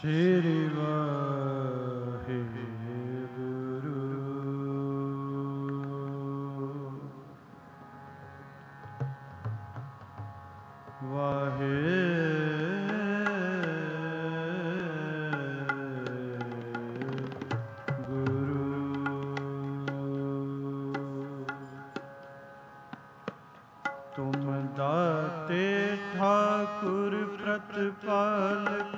ਸ੍ਰੀ ਵਾਹਿਗੁਰੂ। ਵਾਹਿਗੁਰੂ। ਤੁਮ ਦਾਤੇ ਠਾਕੁਰ ਪ੍ਰਤਪਾਲਕ,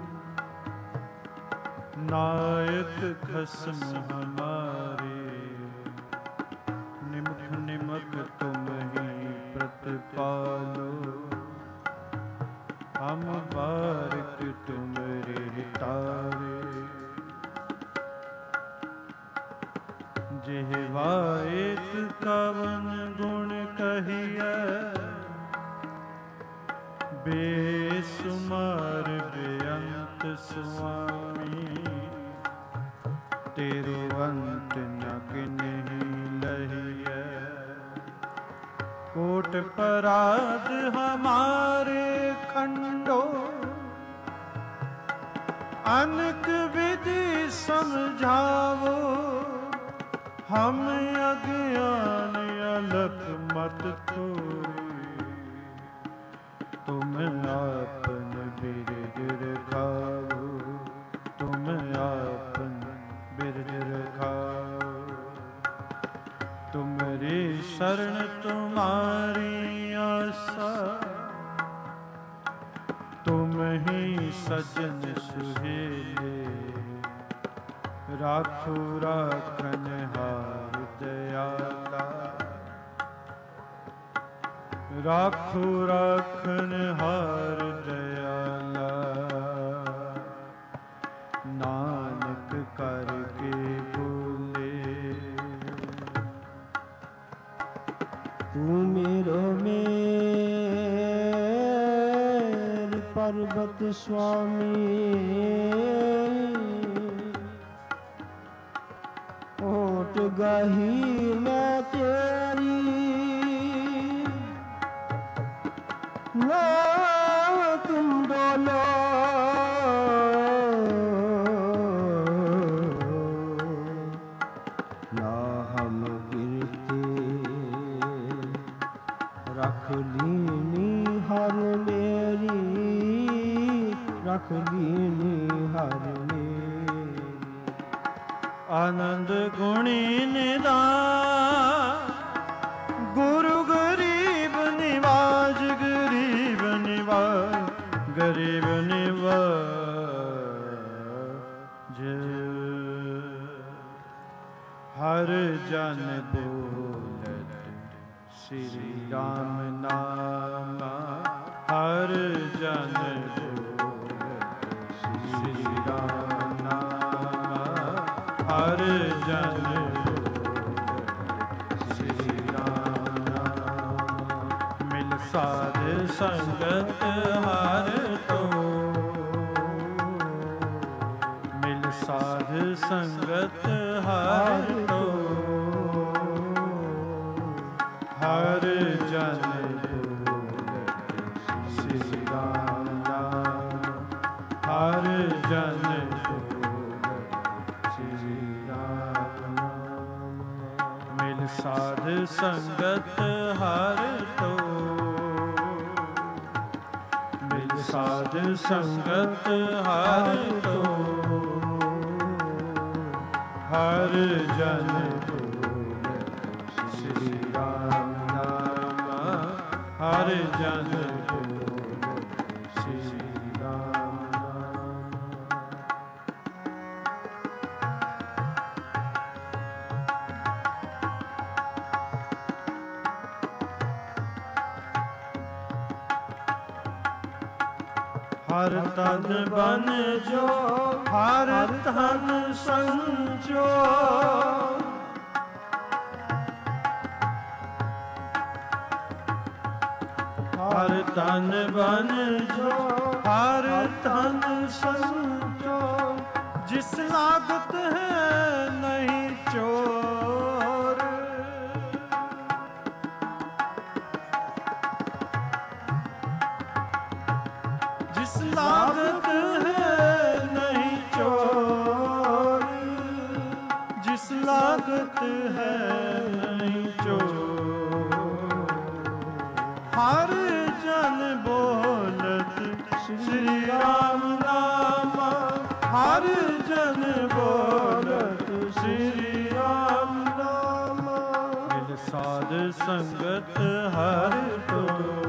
नायक खसम हमारे। निमख निमख तुम ही प्रतिपालो, हम बारिक तुमरे तारे। जिह्वा एक कवन गुण कहिए, बेसुमार बेअंत स्वामी। तेरो अंत न गिनहि लहिए, कोट पराध हमारे खंडो। अनक विधि समझावो, हम अज्ञान अलख मत थोरी। तुम आपन बिरज रखाओ, तुम आपन बिरज रखाओ। तुमरी शरण तुम्हारी आशा, तुम ही सजन सुहेले। राखो राखनहार दयाला, राखो राखनहार दयाला। नानक करके बोले, तू मेरो मेर पर्वत स्वामी। ओट गही मैं तेरी, ना तुम डोलो। ना हम गिरते, रख लीनी हर मेरी, रख लीनी हर मेरी। आनंद गुणी निदान, गुरु गरीब निवाज, गरीब निवाज, गरीब निवाज। हर जन बोलत श्री राम नाम, हर जन बोलत श्री राम नाम, हर जन श्री राम नाम। मिल साध संगत हर तो, मिल साध संगत हर तो। हर जन बोलत श्री राम नाम, हर जन साध संगत हर तो, मिल साध संगत हर तो। हर जन बोलत श्री राम नाम, हर जन बोलत श्री राम नाम। हर तन बन जो, हर तन संजो। हर तन बन जो, हर तन संजो। जिस लागत है नहीं चोर, जिस लागत है ਸੰਗਤ ਹਰ ਤੋ,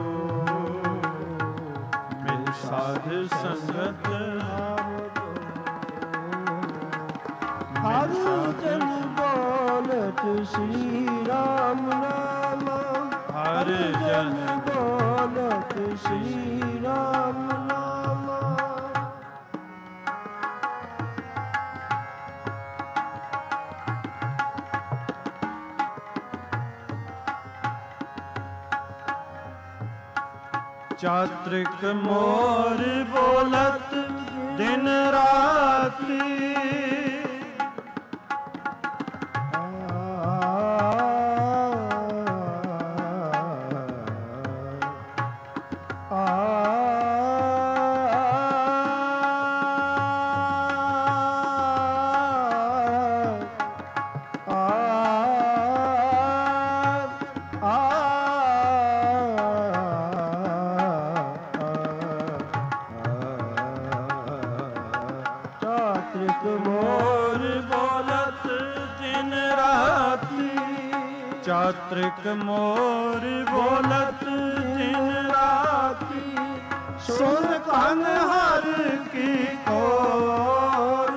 ਮਿਲ ਸਾਧ ਸੰਗਤ ਹਰ ਜਨ ਬੋਲਤ ਸ਼੍ਰੀ ਰਾਮ ਨਾਮ, ਹਰ ਜਨ ਬੋਲਤ ਸ਼੍ਰੀ ਰਾਮ ਨਾਮ। ਚਾਤ੍ਰਿਕ ਮੋਰ ਬੋਲਤ ਦਿਨ ਰਾਤੀ, ਚਾਤ੍ਰਿਕ ਮੋਰ ਬੋਲਤ ਦਿਨ ਰਾਤੀ, ਚਾਤ੍ਰਿਕ ਮੋਰ ਬੋਲਤ ਦਿਨ ਰਾਤੀ, ਸੁਨ ਕਨ ਹਰ ਕੀ ਕੋਰ।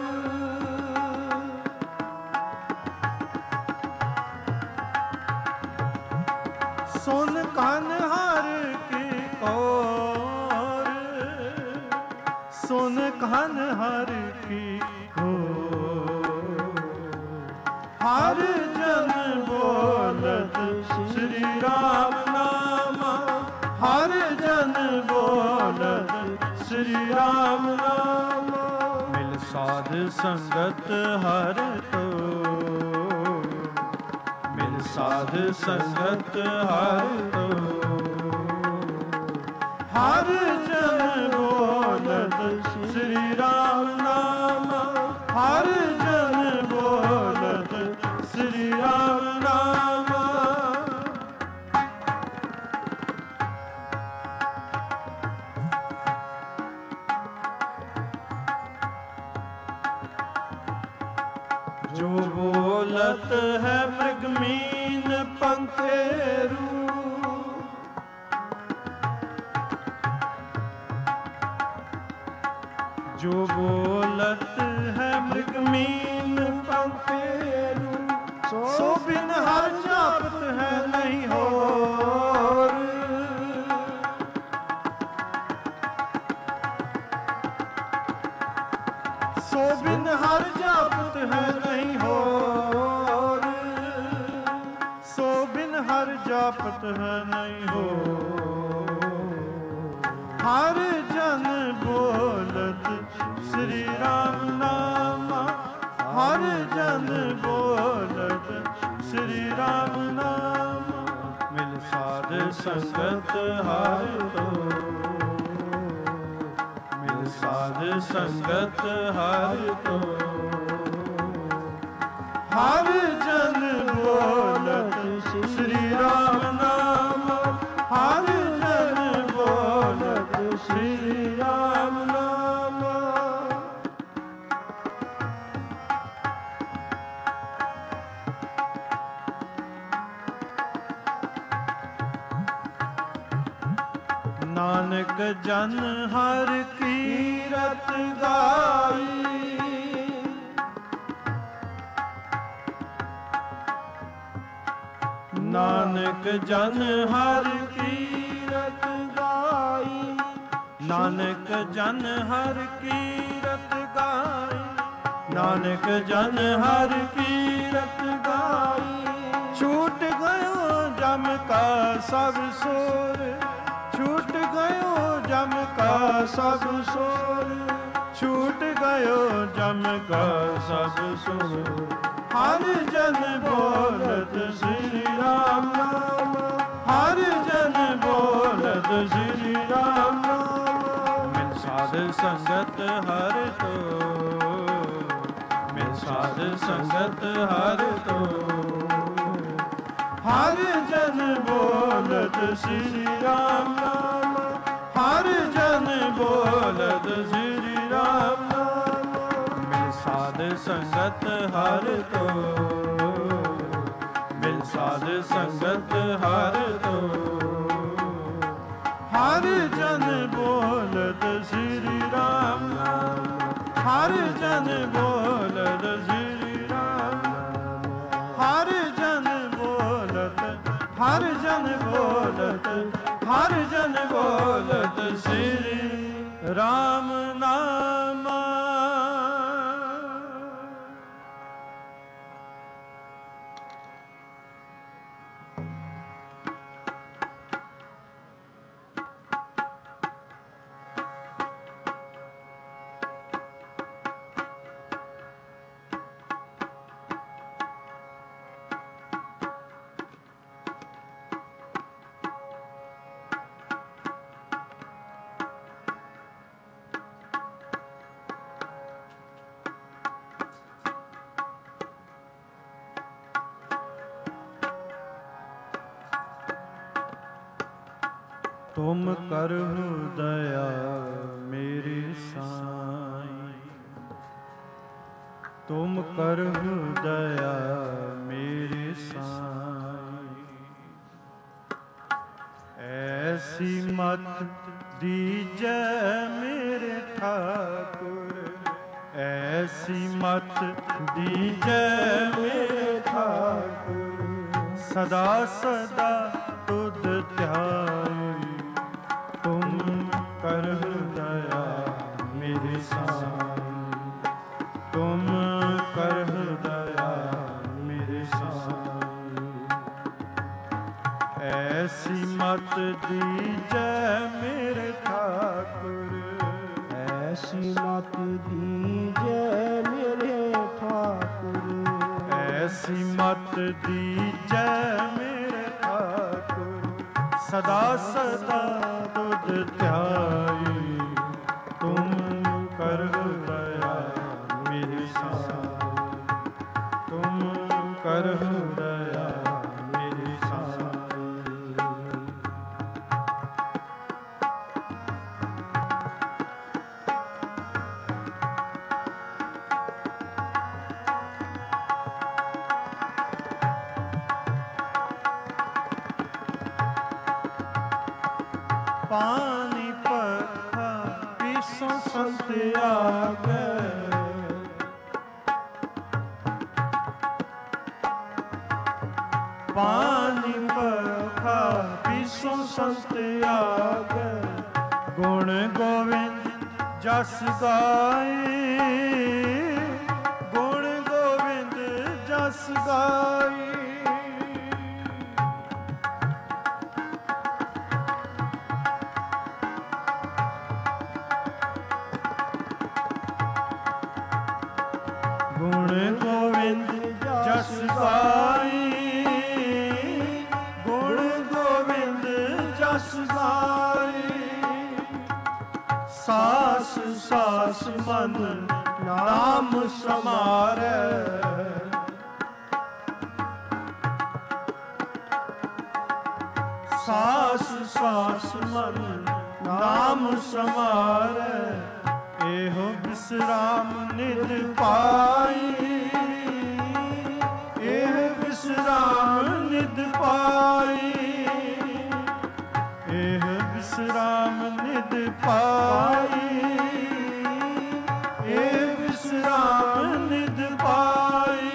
ਸੁਨ ਕਨ ਹਰ ਕੀ ਕੋਰ, ਸੁਨ ਕਨ ਹਰ ਕੀ ਕੋਰ। ਹਰ ਜਨ ਬੋਲਤ ਸ਼੍ਰੀ ਰਾਮ ਨਾਮ, ਹਰ ਜਨ ਬੋਲਤ ਸ਼੍ਰੀ ਰਾਮ ਨਾਮ। ਮਿਲ ਸਾਧ ਸੰਗਤ ਹਰ ਤੋ, ਮਿਲ ਸਾਧ ਸੰਗਤ ਹਰ ਤੋ। ਹਰ ਜਨ ਬੋਲਤ ਸ਼੍ਰੀ ਰਾਮ ਨਾਮ, ਹਰ ਜਨ ਬੋਲਤ ਸ਼੍ਰੀ ਰਾਮ ਨਾਮ। जो बोलत है मृगमीन पंखेरू, जो बोलत है मृगमीन पंखेरू, सो बिन हर जापत है नहीं होर। सो बिन हर जापत है नहीं होर, सो बिन हर जापत है नहीं होर। हर जन बोलत श्री राम नाम, हर जन बोलत श्री राम नाम। मिल साध संगत हर तो, मिल साध संगत हर तो। हर जन बोलत श्री राम नाम, हर जन बोलत श्री राम नाम। नानक जन हर कीरत गाई, नानक जन हर कीरत गाई, नानक जन हर कीरत गाई, नानक जन हर कीरत गाई। छूट गयो जम का सब सोर, छूट गयो जम का सब सोर, छूट गयो जम का सब सोर। हर जन बोलत श्री राम नाम, हर जन बोलत श्री राम नाम। मिल साध संगत हर तो, मिल साध संगत हर तो। हर जन बोलत श्री राम नाम, हर जन बोलत श्री राम नाम। मिल साध संगत हर तो, मिल साध ਸੰਗਤ ਹਰ ਤੋ ਹਰ ਜਨ ਬੋਲਤ ਸ੍ਰੀ ਰਾਮ ਨਾਮ ਹਰ ਜਨ ਬੋਲਤ ਸ੍ਰੀ ਰਾਮ ਹਰ ਜਨ ਬੋਲਤ ਹਰ ਜਨ ਬੋਲਤ ਹਰ ਜਨ ਬੋਲਤ ਸ੍ਰੀ ਰਾਮ ਨਾਮ ਤੁਮ ਕਰਹੁ ਦਇਆ ਮੇਰੀ ਸਾਈਂ ਤੁਮ ਕਰਹੁ ਦਇਆ ਮੇਰੀ ਸਾਈਂ ਐਸੀ ਮਤ ਦੀਜੈ ਮੇਰੇ ਠਾਕੁਰ ਐਸੀ ਮਤ ਦੀਜੈ ਮੇਰੇ ਠਾਕੁਰ ਸਦਾ ਸਦਾ ਤੁਧ ਧਿਆਈ ਤੁਮ ਕਰਹੁ ਦਇਆ ਮੇਰੀ ਸਾਈਂ ਤੁਮ ਕਰਹੁ ਦਇਆ ਮੇਰੀ ਸਾਈਂ ਐਸੀ ਮਤ ਦੀਜੈ ਮੇਰੇ ਠਾਕੁਰ ਐਸੀ ਮਤ ਦੀਜੈ ਮੇਰੇ ਠਾਕੁਰ ਐਸੀ ਮਤ ਦੀਜੈ ਮੇਰੇ ਠਾਕੁਰ ਸਦਾ ਸਦਾ ਤੁਧ ਧਿਆਈ ਤੁਮ ਕਰਹੁ ਦਇਆ ਮੇਰੀ ਸਾਈਂ ਤੁਮ ਕਰਹੁ ਦਇਆ ਮੇਰੀ ਸਾਈਂ ਪਾਣੀ ਪੱਖਾ ਪੀਸੋ ਸੰਤ ਆਗੇ ਪਾਣੀ ਪੱਖਾ ਪੀਸੋ ਸੰਤ ਆਗੇ ਗੁਣ ਗੋਵਿੰਦ ਜਸ ਗਾਏ ਗੁਣ ਗੋਵਿੰਦ ਜਸ ਗਾਏ ਗੁਣ ਗੋਵਿੰਦ ਜਸ ਗਾਈ ਗੁਣ ਗੋਵਿੰਦ ਜਸ ਗਾਈ ਸਾਸ ਸਾਸ ਮਨ ਨਾਮ ਸਮਾਰੈ ਸਾਸ ਸਾਸ ਮਨ ਨਾਮ ਸਮਾਰੈ ਇਹੋ ਵਿਸਰਾਮ ਨਿਧ ਪਾਈ ਇਹ ਵਿਸਰਾਮ ਨਿਧ ਪਾਈ ਇਹ ਵਿਸਰਾਮ ਨਿਧ ਪਾਈ ਇਹ ਵਿਸਰਾਮ ਨਿਧ ਪਾਈ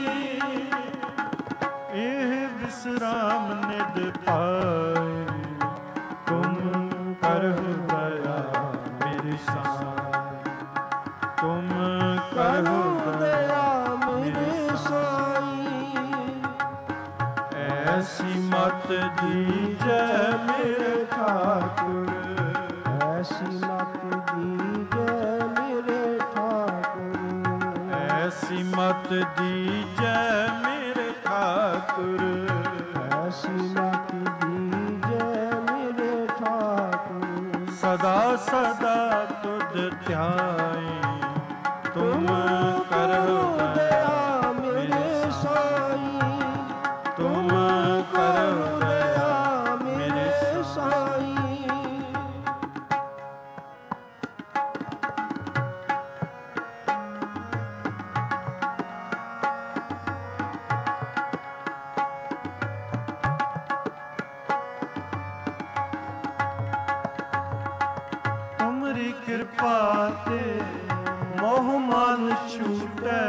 ਇਹ ਵਿਸਰਾਮ ਨਿਧ ਪਾਈ ਤੁਮ ਕਰਹੁ ਦਇਆ ਮੇਰੀ ਸਾਈਂ ਤੁਮ ਕਰਹੁ ਦਇਆ ਮੇਰੇ ਸਾਈਂ ਐਸੀ ਮਤ ਦੀਜੈ ਮੇਰੇ ਠਾਕੁਰ ਐਸੀ ਮਤ ਦੀਜੈ ਮੇਰੇ ਠਾਕੁਰ ਐਸੀ ਮਤ ਦੀਜੈ ਮੇਰੇ ਠਾਕੁਰ ਐਸੀ ਮਤ ਦੀਜੈ ਮੇਰੇ ਠਾਕੁਰ ਸਦਾ ਸਦਾ ਤੁਧ ਧਿਆਈ ਤੁਮ ਕਰਹੁ ਦਇਆ ਮੇਰੇ ਸਾਈਂ ਤੁਮ ਕਰਹੁ ਦਇਆ ਮੇਰੇ ਸਾਈਂ ਕਿਰਪਾ ਤੇ ਮੋਹ ਮਨ ਛੂਟੈ।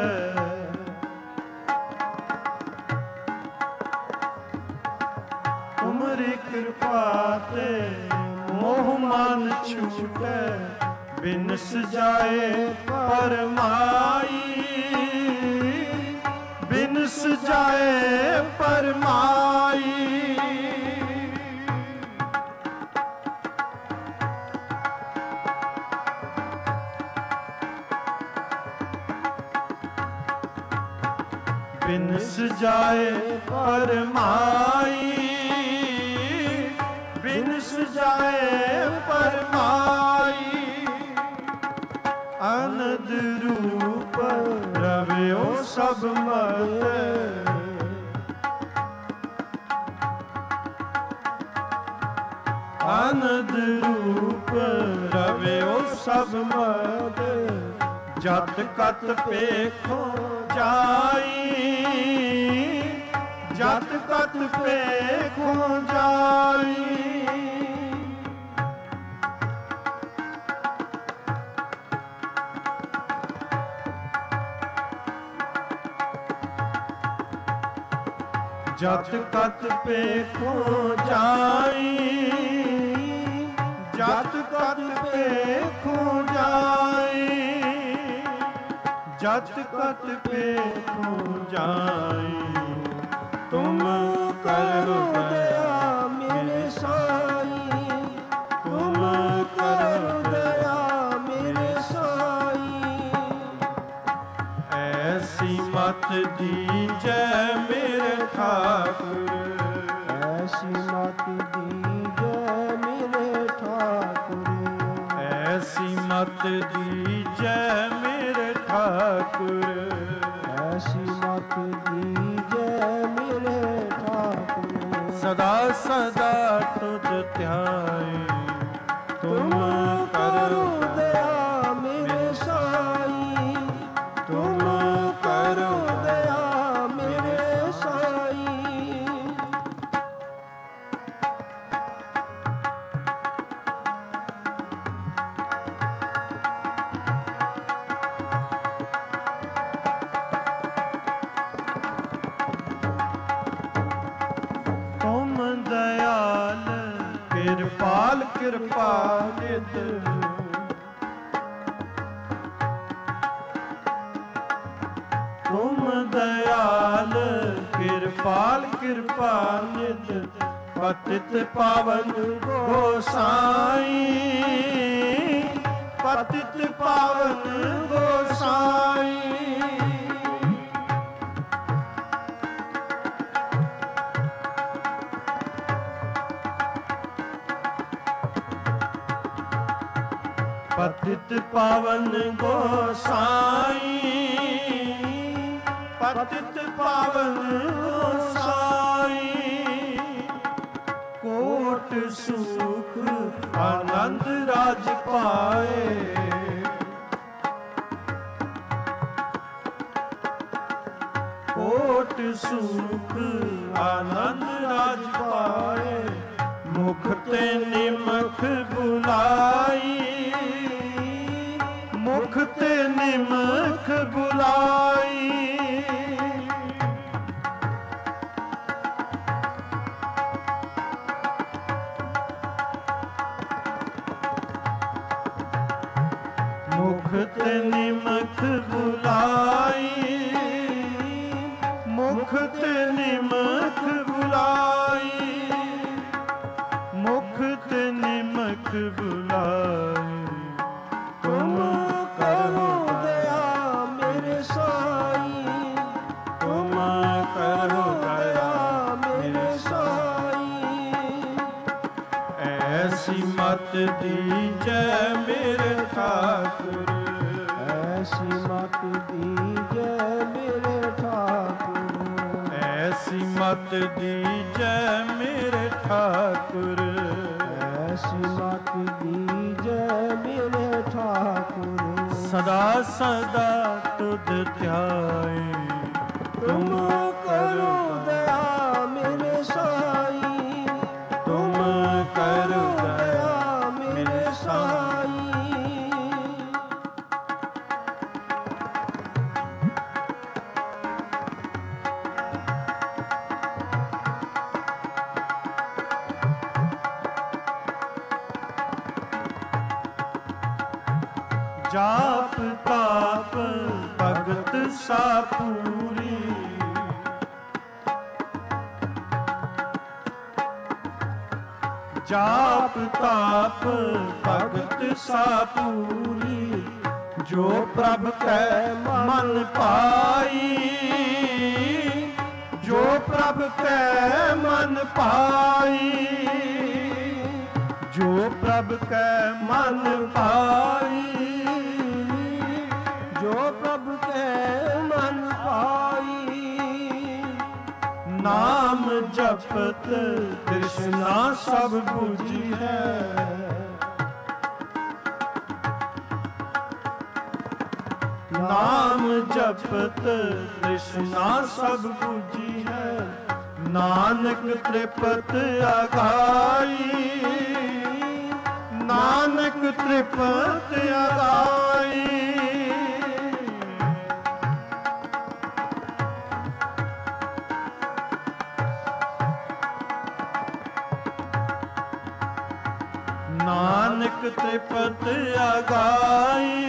ਤੁਮਰੀ ਕਿਰਪਾ ਤੇ ਮੋਹ ਮਨ ਛੂਟੈ। ਬਿਨਸ ਜਾਏ ਪਰਮਾਈ, ਬਿਨਸ ਜਾਏ ਪਰਮਾਈ। ਬਿਨਸ ਜਾਏ ਪਰਮਾਈ, ਬਿਨਸ ਜਾਏ ਪਰਮਾਈ। ਅਨੰਦ ਰੂਪ ਰਵਿਓ ਸਭ ਮਤਿ, ਅਨੰਦ ਰੂਪ ਰਵਿਓ ਸਭ ਮਤਿ। ਜਤ ਕਤ ਪੇਖੋ ਜਾਈ, ਜਤ ਕਤ ਪੇਖੋ ਜਾਈ। ਜਤ ਕਤ ਪੇਖੋ ਜਾਈ, ਜਤ ਕਤ ਪੇਖੋ ਜਾਈ। ਜਤ ਕਤ ਪੇਖੋ ਜਾਈ। ਤੁਮ ਕਰੋ ਦਇਆ ਮੇਰੇ ਸਾਈ, ਤੁਮ ਕਰੋ ਦਇਆ ਮੇਰੇ ਸਾਈ। ਐਸੀ ਮਤ ਦੀਜੈ ਮੇਰੇ ਠਾਕੁਰ, ਐਸੀ ਮਤ ਦੀਜੈ ਮੇਰੇ ਠਾਕੁਰ। ਐਸੀ ਮਤ ਦੀਜੈ ਮੇਰੇ ਠਾਕੁਰ, ਐਸੀ ਮਤ ਦੀਜੈ ਮੇਰੇ ਠਾਕੁਰ। ਸਦਾ ਸਦਾ ਤੁਧ ਧਿਆਏ, ਤੁਮ ਕਰੋ ਦਇਆ ਮੇਰੇ ਸਾਈ, ਤੁਮ ਕਰੋ ਦਇਆ ਮੇਰੇ ਸਾਈ। ਤੁਮ ਦਇਆਲ ਕਿਰਪਾਲ ਕਿਰਪਾ ਨਿਤ। ਤੁਮ ਦਇਆਲ ਕਿਰਪਾਲ ਕਿਰਪਾ ਨਿਤ। ਪਤਿਤ ਪਾਵਨ ਗੋਸਾਈ, ਪਤਿਤ ਪਾਵਨ ਗੋਸਾਈ। ਪਤਿਤ ਪਾਵਨ ਗੋਸਾਈ, ਪਤਿਤ ਪਾਵਨ ਗੋਸਾਈ। ਕੋਟ ਸੁਖ ਆਨੰਦ ਰਾਜ ਪਾਏ, ਕੋਟ ਸੁਖ ਆਨੰਦ ਰਾਜ ਪਾਏ। ਮੁਖ ਤੇ ਨਿਮਖ ਬੁਲਾਈ, ਮੁਖ ਤੇ ਨਿਮਖ ਬੁਲਾਈ। ਮੁਖ ਤੇ ਨਿਮਖ ਬੁਲਾਈ, ਮੁਖ ਤੇ ਨਿਮਖ ਬੁਲਾਈ। ਮੁਖ ਤੇ ਨਿਮਖ ਬੁਲਾਈ। ਤੁਮ ਕਰੋ ਦਇਆ ਮੇਰੇ ਸਾਈ, ਤੁਮ ਕਰੋ ਦਇਆ ਮੇਰੇ ਸਾਈ। ਐਸੀ ਮਤ ਦੀਜੈ ਮੇਰੇ ਠਾਕੁਰ, ਐਸੀ ਮਤ ਦੀਜੈ ਮੇਰੇ ਠਾਕੁਰ। ਐਸੀ ਮਤ ਦੀਜੈ ਮੇਰੇ ਠਾਕੁਰ। ਐਸੀ ਮਤ ਦੀਜੈ ਮੇਰੇ ਠਾਕੁਰ। ਸਦਾ ਸਦਾ ਤੁਧ ਧਿਆਏ, ਤੁਮ ਕਰੋ ਦਇਆ ਮੇਰੇ ਸਾਈ, ਤੁਮ ਕਰੋ ਦਇਆ ਮੇਰੇ ਸਾਈ। ਜਾਪ ਤਾਪ ਭਗਤ ਸਾ ਪੂਰੀ, ਜਾਪ ਤਾਪ ਭਗਤ ਸਾ ਪੂਰੀ, ਜੋ ਪ੍ਰਭ ਕੈ ਮਨ ਪਾਈ, ਜੋ ਪ੍ਰਭ ਕੈ ਮਨ ਪਾਈ, ਜੋ ਪ੍ਰਭ ਕੈ ਮਨ ਪਾਈ, ਜੋ ਪ੍ਰਭ ਕੈ ਮਨ ਪਾਈ। ਨਾਮ ਜਪਤ ਤ੍ਰਿਸ਼ਨਾ ਸਭ ਬੁਝੀ ਹੈ, ਨਾਮ ਜਪਤ ਤ੍ਰਿਸ਼ਨਾ ਸਭ ਬੁਝੀ ਹੈ, ਨਾਨਕ ਤ੍ਰਿਪਤ ਅਗਾਈ, ਨਾਨਕ ਤ੍ਰਿਪਤ ਅਗਾਈ। ਨਾਨਕ ਤ੍ਰਿਪਤ ਅਗਾਈ,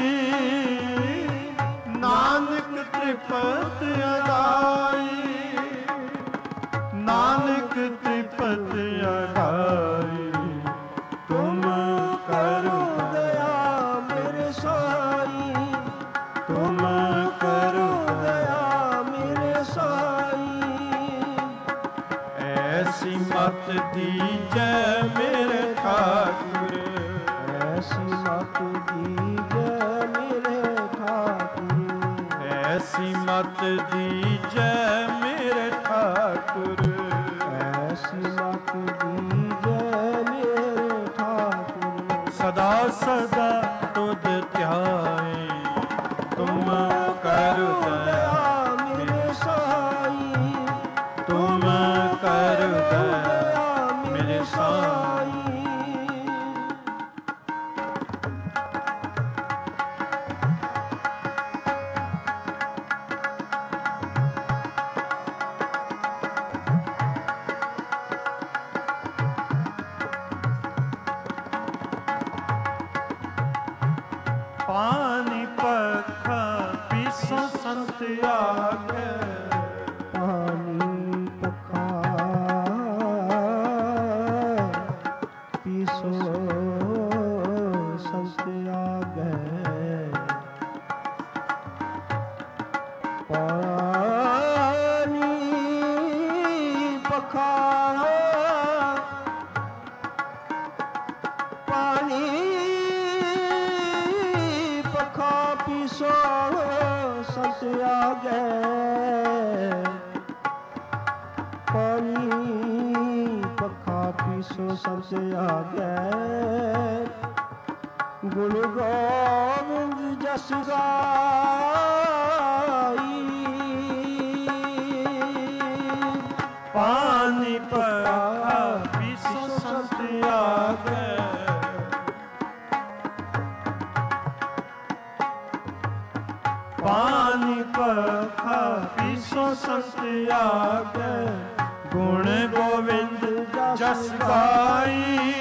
ਨਾਨਕ ਤ੍ਰਿਪਤ ਅਗਾਈ, ਨਾਨਕ ਤ੍ਰਿਪਤ ਅਗਾਈ। ਤੁਮ ਕਰੋ ਦਇਆ ਮੇਰੇ ਸਾਈ, ਤੁਮ ਕਰੋ ਦਇਆ ਮੇਰੇ ਸਾਈ। ਐਸੀ ਮਤ ਦੀਜੈ ਮੇਰੇ ਠਾਕੁਰ, ਐਸੀ ਮਤ ਦੀਜੈ ਮੇਰੇ ਠਾਕੁਰ, ਐਸੀ ਮਤ ਦੀਜੈ ਮੇਰੇ ਠਾਕੁਰ, ਐਸੀ ਮਤ ਦੀਜੈ ਮੇਰੇ ਠਾਕੁਰ। ਸਦਾ ਸਦਾ ਤੁਧ ਧਿਆਏ, ਤੁਮ ਕਰੋ ਦਇਆ ਮੇਰੇ ਸਾਈ, ਤੁਮ ਕਰੋ ਦਇਆ ਮੇਰੇ ਸਾਈ। ਪਾਣੀ ਪੱਖਾ ਪੀਸੋ ਸੰਤ ਆਗੇ, ਪਾਣੀ ਪੱਖਾ ਪੀਸੋ ਸੰਤ ਆਗੇ, ਪਾਣੀ ਪੱਖਾ ਪਾਣੀ ਪੱਖਾ ਪੀਸੋ ਸੰਤ ਆਗੇ, ਪਾਣੀ ਪੱਖਾ ਪੀਸੋ ਸੰਤ ਆਗੇ। ਗੁਣ ਗੋਬਿੰਦ ਜਸ ਗਾਈ, ਪਾਣੀ ਪੱਖਾ ਪੀਸੋ ਸੰਤ ਆਗੇ, ਪਾਣੀ ਪੱਖਾ ਪੀਸੋ ਸੰਤ ਆਗੇ। ਗੁਣ ਗੋਬਿੰਦ ਜਸ ਗਾਈ,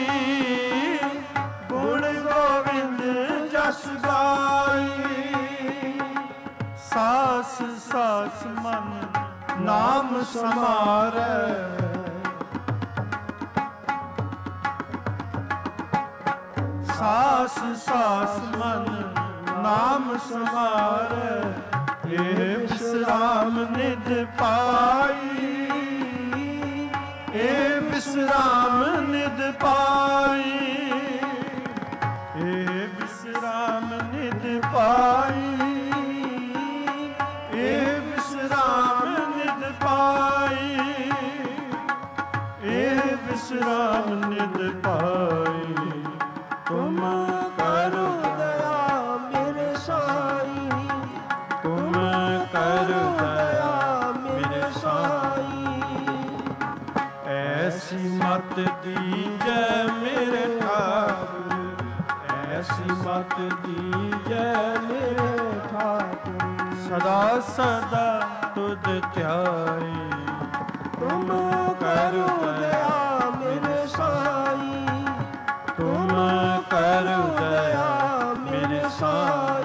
ਗੁਣ ਗੋਬਿੰਦ ਜਸ ਗਾਈ। ਸਾਸ ਸਾਸ ਮਨ ਨਾਮ ਸਮਾਰੈ, ਸਾਸ ਸਾਸ ਮਨ ਨਾਮ ਸਮਾਰੈ। ਇਹ ਵਿਸਰਾਮ ਨਿਧ ਪਾਈ, ਇਹ ਵਿਸਰਾਮ ਨਿਧ ਪਾਈ, ਇਹ ਵਿਸਰਾਮ ਨਿਧ ਪਾਈ, ਇਹ ਵਿਸਰਾਮ ਨਿਧ ਪਾਈ, ਇਹ ਵਿਸਰਾਮ ਨਿਧ ਪਾਈ। ਤੁਮ ਕਰੋ ਦਇਆ ਮੇਰੇ ਸਾਈ, ਤੁਮ ਕਰੋ ਦਇਆ ਮੇਰੇ ਸਾਈ। ਐਸੀ ਮਤ ਦੀਜੈ ਮੇਰੇ ਠਾਕੁਰ, ਐਸੀ ਮਤ ਦੀਜੈ ਮੇਰੇ ਠਾਕੁਰ। ਸਦਾ ਸਦਾ ਤੁਧ ਧਿਆਏ, ਤੁਮ ਕਰੋ ਦਇਆ ਮੇਰੇ ਸਾਈ, ਤੁਮ ਕਰੋ ਦਇਆ ਮੇਰੇ ਸਾਈ।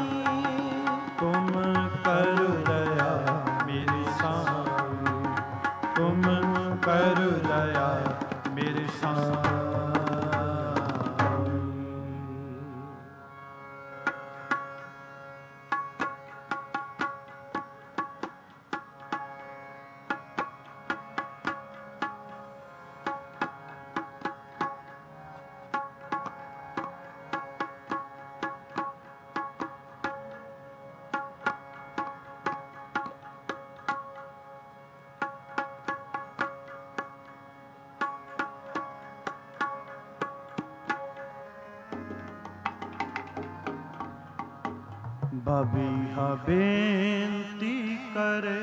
ਬਬੀਹਾ ਬੇਨਤੀ ਕਰੇ,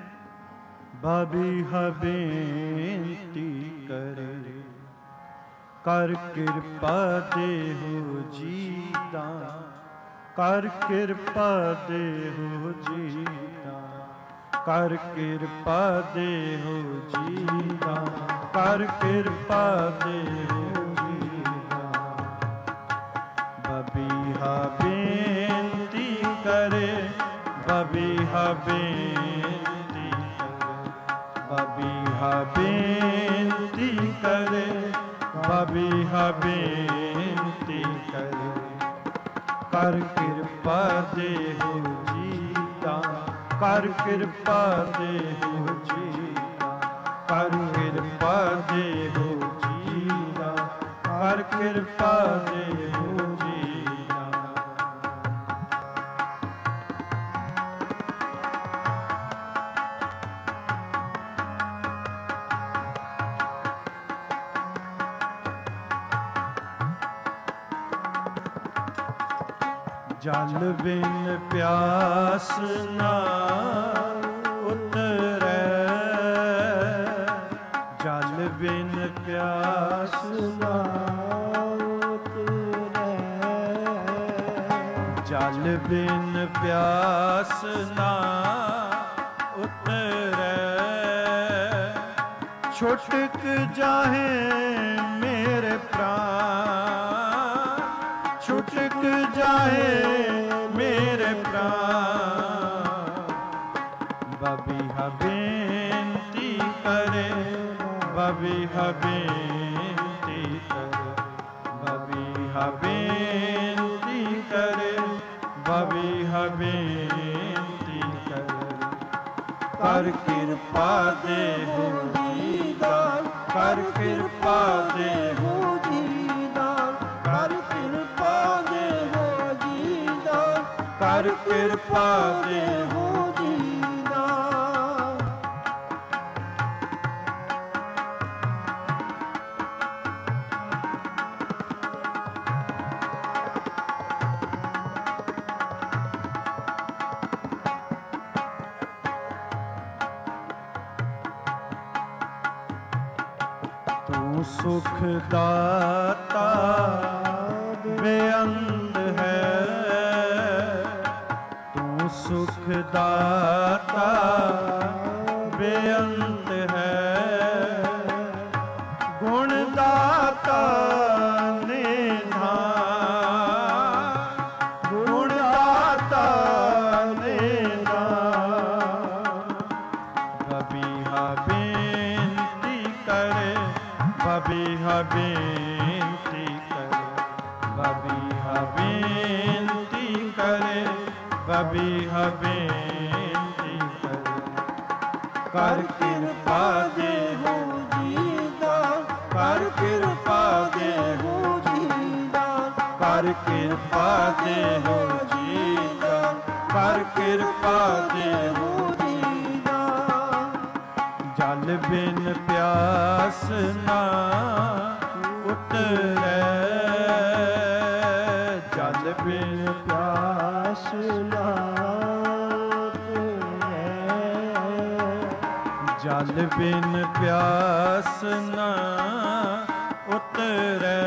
ਬਬੀਹਾ ਬੇਨਤੀ ਕਰੇ, ਕਰ ਕਿਰਪਾ ਦੇਹੋ ਜੀ ਦਾਨ, ਕਰ ਕਿਰਪਾ ਦੇਹੋ ਜੀ ਦਾਨ, ਕਰ ਕਿਰਪਾ ਦੇਹੋ ਜੀ ਦਾਨ, ਕਰ ਕਿਰਪਾ ਦੇਹੋ ਜੀ ਦਾਨ। ਬਬੀਹਾ ਬੇਨਤੀ ਕਰੇ, ਬਬੀਹਾ ਬੇਨਤੀ ਕਰੇ, ਬਬੀਹਾ ਬੇਨਤੀ ਕਰੇ, ਬਬੀਹਾ ਬੇਨਤੀ ਕਰੇ, ਕਰ ਕਿਰਪਾ ਦੇਹੋ ਜੀ ਦਾਨ, ਕਰ ਕਿਰਪਾ ਦੇਹੋ ਜੀ ਦਾਨ, ਕਰ ਕਿਰਪਾ ਦੇਹੋ ਜੀ ਦਾਨ, ਕਰ ਕਿਰਪਾ ਦੇਹੋ ਜੀ ਦਾਨ। ਜਲ ਬਿਨ ਪਿਆਸ ਨਾ ਉਤਰੈ, ਜਲ ਬਿਨ ਪਿਆਸ ਨਾ ਉਤਰੈ, ਜਲ ਬਿਨ ਪਿਆਸ ਨਾ ਉਤਰੈ, ਛੁਟਕ ਜਾਹੇ ਮੇਰੇ ਪ੍ਰਾਨ, ਛੁਟਕ ਜਾਹੇ ਮੇਰੇ ਪ੍ਰਾਨ। ਬਬੀਹਾ ਬੇਨਤੀ ਕਰੇ, ਬਬੀਹਾ ਬੇਨਤੀ ਕਰੇ, ਬਬੀਹਾ ਬੇਨਤੀ ਕਰੇ, ਬਬੀਹਾ ਬੇਨਤੀ ਕਰੇ, ਕਰ ਕਿਰਪਾ ਦੇਹੋ ਜੀ ਦਾਨ, ਕਰ ਕਿਰਪਾ ਦੇਹੋ ਜੀ ਦਾਨ, ਕਰ ਕਿਰਪਾ ਦੇਹੋ ਜੀ ਦਾਨ, ਕਰ ਕਿਰਪਾ ਦੇਹੋ ਜੀ ਦਾਨ। ਤੂੰ ਸੁਖ ਦਾਤਾ ਬੇਅੰਤ ਹੈ, ਤੂੰ ਸੁਖ ਦਾਤਾ ਬੇਅੰਤ ਹੈ, ਗੁਣ ਦਾਤਾ ਨਿਧਾਨ, ਗੁਣ ਦਾਤਾ ਨਿਧਾਨ। ਬਬੀਹਾ ਬੇਨਤੀ ਕਰੇ, ਬਬੀਹਾ ਬੇਨਤੀ ਕਰੇ, ਬਬੀਹਾ ਬੇਨਤੀ ਕਰੇ, ਬਬੀਹਾ ਬੇਨਤੀ ਕਰੇ, ਕਰ ਕਿਰਪਾ ਦੇਹੋ ਜੀ ਦਾਨ, ਕਰ ਕਿਰਪਾ ਦੇਹੋ ਜੀ ਦਾਨ, ਕਰ ਕਿਰਪਾ ਦੇਹੋ ਜੀ ਦਾਨ, ਕਰ ਕਿਰਪਾ ਦੇਹੋ ਜੀ ਦਾਨ। ਜਲ ਬਿਨ ਪਿਆਸ ਨਾ ਉਤਰੈ, ਜਲ ਬਿਨ ਪਿਆਸ ਨਾ ਉਤਰੈ, ਜਲ ਬਿਨ ਪਿਆਸ ਨਾ ਉਤਰੈ,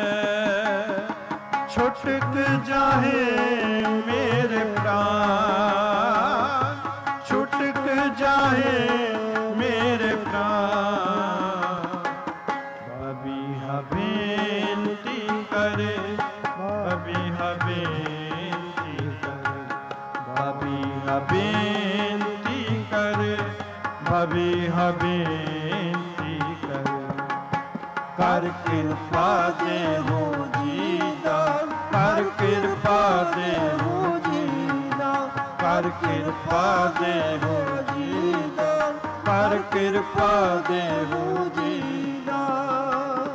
ਛੁਟਕ ਜਾਹੇ ਮੇਰੇ ਪ੍ਰਾਨ, ਛੁਟਕ ਜਾਹੇ ਮੇਰੇ ਪ੍ਰਾਨ। ਬਬੀਹਾ ਬੇਨਤੀ ਕਰੇ, ਬਬੀਹਾ ਬੇਨਤੀ ਕਰੇ, ਬਬੀਹਾ ਬੇਨਤੀ ਕਰੇ, ਬਬੀਹਾ ਬੇਨਤੀ ਕਰੇ, ਕਰ ਕਿਰਪਾ ਦੇਹੋ ਜੀ ਦਾਨ, ਕਰ ਕਿਰਪਾ ਦੇਹੋ ਜੀ ਦਾਨ, ਕਰ ਕਿਰਪਾ ਦੇਹੋ ਜੀ ਦਾਨ, ਕਰ ਕਿਰਪਾ ਦੇਹੋ ਜੀ ਦਾਨ।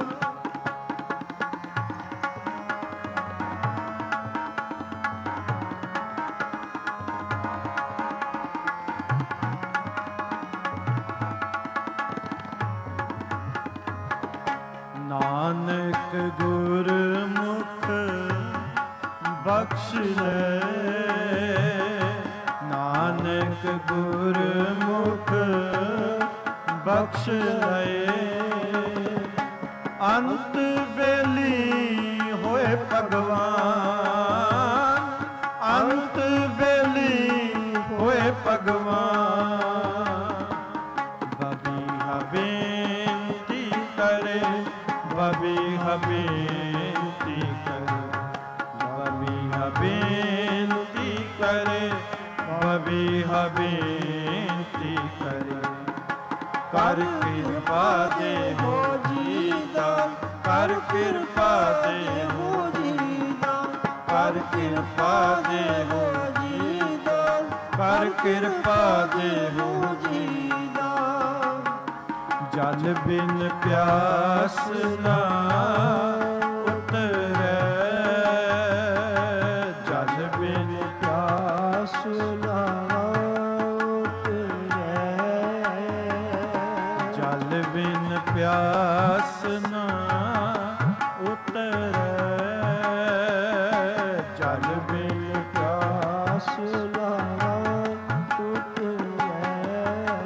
ਨਾਨਕ ਗੁਰਮੁਖ ਬਖਸ਼ ਲੈ, ਗੁਰਮੁਖ ਬਖਸ਼ ਲਏ। ਅੰਤ ਵੇਲੀ ਹੋਏ ਭਗਵਾਨ, ਅੰਤ ਵੇਲੀ ਹੋਏ ਭਗਵਾਨ। ਬਬੀਹਾ ਬੇਨਤੀ ਕਰੇ, ਬਬੀਹਾ ਬੇਨਤੀ ਕਰੇ, ਬਬੀਹਾ ਬੇਨਤੀ ਕਰੇ, ਬਬੀਹਾ ਬੇਨਤੀ ਕਰੇ। ਕਰ ਕਿਰਪਾ ਦੇਹੋ ਜੀ ਦਾ, ਕਰ ਕਿਰਪਾ ਦੇਹੋ ਜੀ ਦਾ, ਕਰ ਕਿਰਪਾ ਦੇਹੋ ਜੀ ਦਾ, ਕਰ ਕਿਰਪਾ ਦੇਹੋ ਜੀ ਦਾ। ਜਲ ਬਿਨ ਪਿਆਸ ਨਾ ਉਤਰੈ, ਜਲ ਬਿਨ ਪਿਆਸ ਨਾ ਬਿਨ ਪਿਆਸ ਨਾ ਉਤਰੈ, ਜਲ ਬਿਨ ਪਿਆਸ ਨਾ ਉਤਰੈ।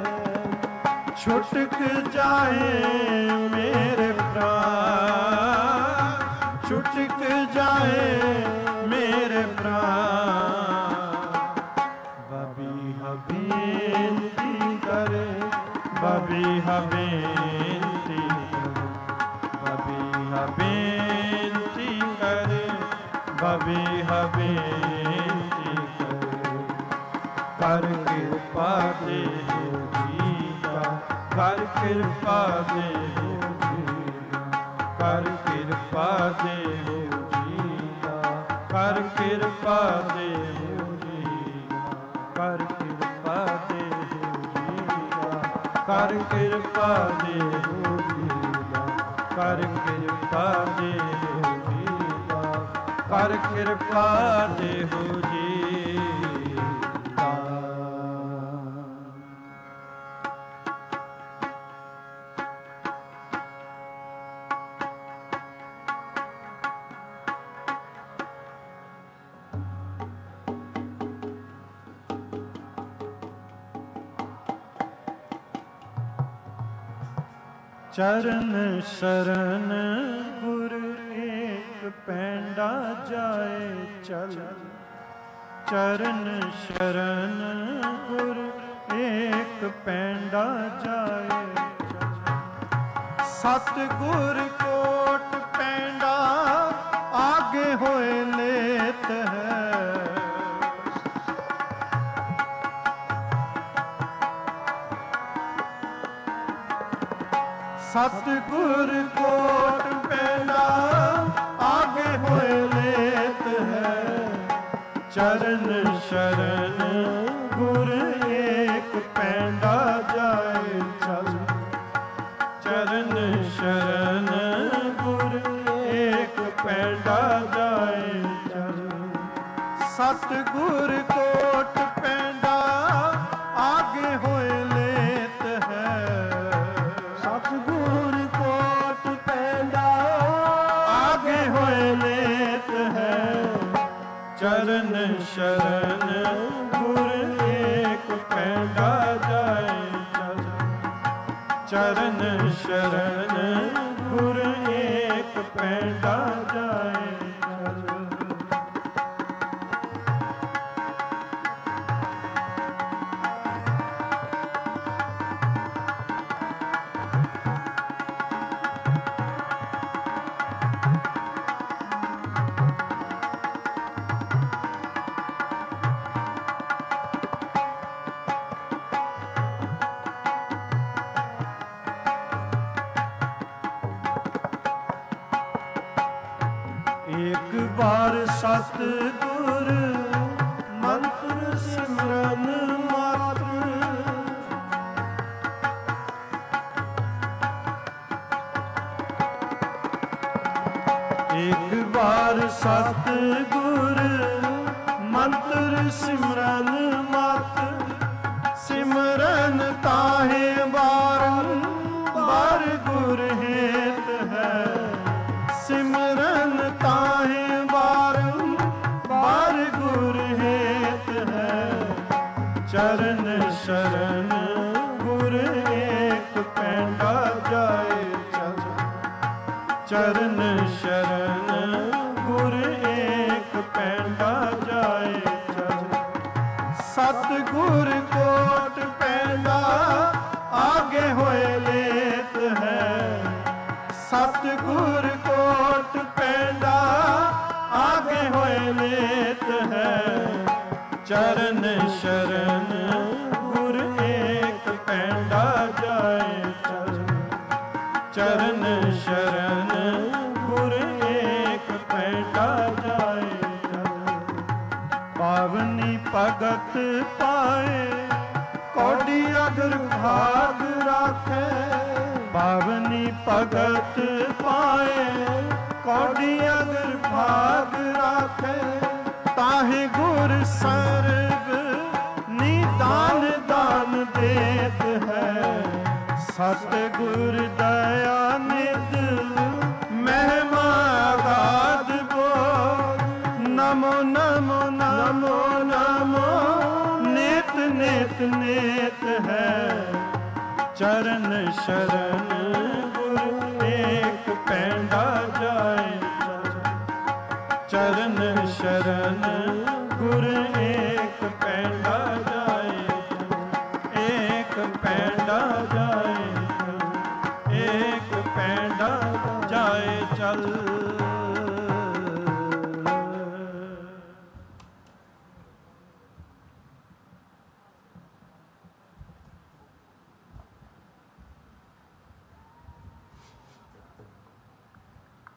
ਛੁਟਕ ਜਾਏ ਮੇਰੇ ਪ੍ਰਾਣ, ਛੁਟਕ ਜਾਏ ਮੇਰੇ ਪ੍ਰਾਣ। ਬਬੀਹਾ ਬੇਨਤੀ ਕਰੇ, ਬਬੀਹਾ ਬੇਨਤੀ ਕਰੇ, ਬਬੀਹਾ ਬੇਨਤੀ ਕਰੇ, ਬਬੀਹਾ ਬੇਨਤੀ ਕਰੇ। ਕਰ ਕਿਰਪਾ ਦੇਹੋ ਜੀ ਦਾ, ਕਰ ਕਿਰਪਾ ਦੇਹੋ ਜੀ ਦਾ, ਕਰ ਕਿਰਪਾ ਦੇਹੋ ਜੀ ਦਾ, ਕਰ ਕਿਰਪਾ ਦੇਹੋ ਜੀ ਦਾ, ਕਰ ਕਿਰਪਾ ਦੇਹੋ ਜੀ ਦਾ, ਕਰ ਕਿਰਪਾ ਦੇਹੋ ਜੀ ਦਾ, ਕਰ ਕਿਰਪਾ ਦੇਹੋ ਜੀ ਦਾ, ਕਰ ਕਿਰਪਾ ਦੇਹੋ ਜੀ ਦਾ। ਚਰਨ ਸ਼ਰਨ ਗੁਰ ਏਕ ਪੈਂਡਾ ਜਾਏ ਚਲ, ਚਰਨ ਸ਼ਰਨ ਗੁਰ ਏਕ ਪੈਂਡਾ ਜਾਏ ਚਲ। ਸਤ ਗੁਰ ਕੋਟ ਪੈਂਡਾ ਆਗੇ ਹੋਏ ਲੇਤ ਹੈ, ਸਤਿਗੁਰ ਕੋਟ ਪੈਂਡਾ ਆਗੇ ਹੋਏ ਲੇਤ ਹੈ। ਚਰਨ ਸ਼ਰਨ ਗੁਰ ਏਕ ਪੈਂਡਾ ਜਾਏ ਚਲ, ਚਰਨ ਸ਼ਰਨ ਗੁਰ ਏਕ ਪੈਂਡਾ ਜਾਏ ਚਲ। ਸਤਿਗੁਰ ਕੋਟ ਪੈਂਡਾ ਆਗੇ ਹੋਏ ਲੇਤ ਹੈ, ਸਤਿਗੁਰ ਕੋਟ ਪੈਂਡਾ ਆਗੇ ਹੋਏ ਲੇਤ ਹੈ। ਚਰਨ ਸ਼ਰਨ ਗੁਰ ਏਕ ਪੈਂਡਾ ਜਾਏ ਚਲ, ਚਰਨ ਸ਼ਰਨ ਗੁਰ ਏਕ ਪੈਂਡਾ ਜਾਏ ਚਲ। ਏਕ ਬਾਰ ਸਤਿਗੁਰ ਮੰਤਰ ਸਿਮਰਨ ਮਾਤਰ, ਏਕ ਬਾਰ ਸਤਿਗੁਰ ਮੰਤਰ ਸਿਮਰਨ ਮਾਤਰ। ਸਿਮਰਨ ਤਾਹੇ ਬਾਰਨ ਬਾਰ ਗੁਰ ਹੇਤ ਹੈ, ਸਿਮਰਨ ਤਾਹੇ ਬਾਰਨ ਬਾਰ ਗੁਰ ਹੇਤ ਹੈ। ਚਰਨ शरण गुर एक पैंडा जाए चल। चरण शरण गुर एक पैंडा जाए चल। सतगुर कोट पैंडा आगे होए लेत है। सतगुर कोट पैंडा आगे होए लेत है। चरण शरण गुर एक पैंडा जाए चल। चरण शरण गुर एक पैंडा जाए चल। पावनी भगत पाए कौड़ी अगर भाग राखे। पावनी भगत पाए कौड़ी अगर भाग राखे। ताहि गुर सर्ब निदान दान देत है। सतगुर दया निध महिमा अगाध बोध। नमो नमो नमो नमो नित नित नित है। चरण शरण गुर एक पैंडा जाए चल। चरण शरण गुर एक पैंडा जाए चल। एक पैंडा जाए चल। एक पैंडा जाए चल।